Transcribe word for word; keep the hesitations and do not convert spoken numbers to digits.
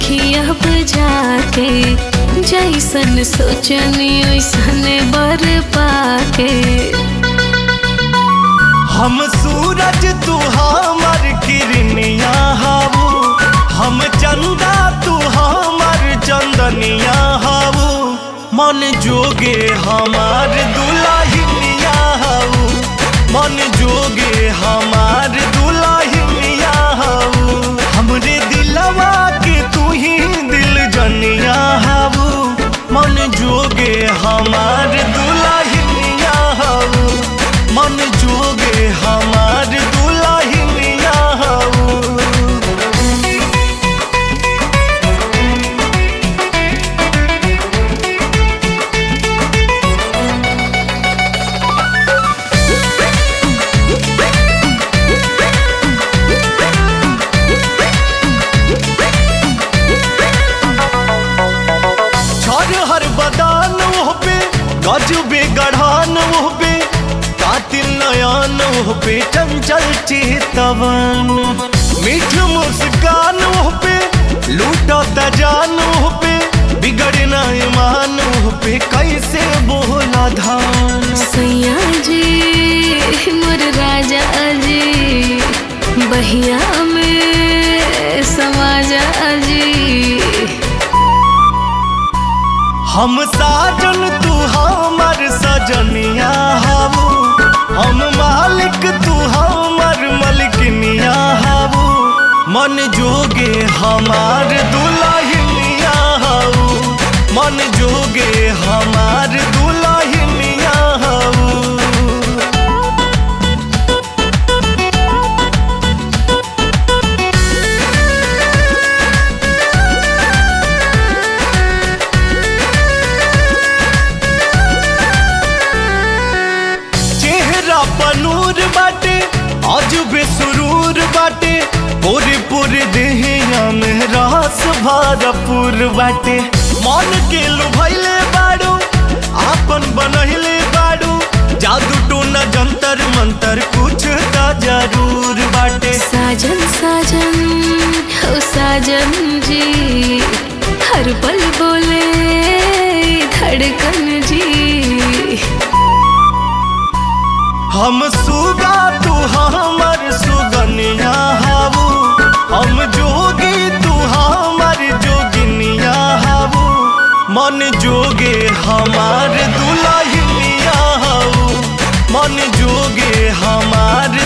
देखी अब जाके जैसन सोचनी वैसन बर पाके। हम सूरज तू हमर किरनिया हाऊ, हम चंदा तू हमर चंदनिया हाऊ। मन जोगे हमार दुल्हनिया हाऊ, मन जोगे हमार दुल्हनिया हाऊ। हमरे दिलवा के तू ही दिल जनिया हाऊ, मन जोगे हमार दुल्हनिया हाऊ, मन जोगे हमार दुल्हनिया हाऊ। हर बदान पे गजबे गढ़ान पे, कातिल नयन पे चंचल चेतवन। मीठ मुस्कान पे लूटा जान पे, बिगड़े ना ईमान पे कैसे बोला धान। सैया जी मोर राजा जी बहिया में समाजा जी। हम साजन तू हमर सजनिया हाऊ, हम मालिक तू हमर मलिकनिया हाऊ। मन जोगे हमार दुल्हनिया हाऊ, मन जोगे हमार दुल्हनिया हाऊ। पनूर बाटे अजबे सुरूर बाटे, पूरे पूरे देहिया में रास भरपूर बाटे। मन के लुभैले बाड़ू आपन बनहिले बाड़ू, जादू टोना जंतर मंतर कुछ त जरूर बाटे। साजन साजन हो साजन जी हर पल बोले धड़कन जी। हम सुगा तू हमर सुगनिया हाऊ, हम जोगी तू हमर जोगिनिया हाऊ। मन जोगे हमार दुल्हनिया हाऊ, मन जोगे हमार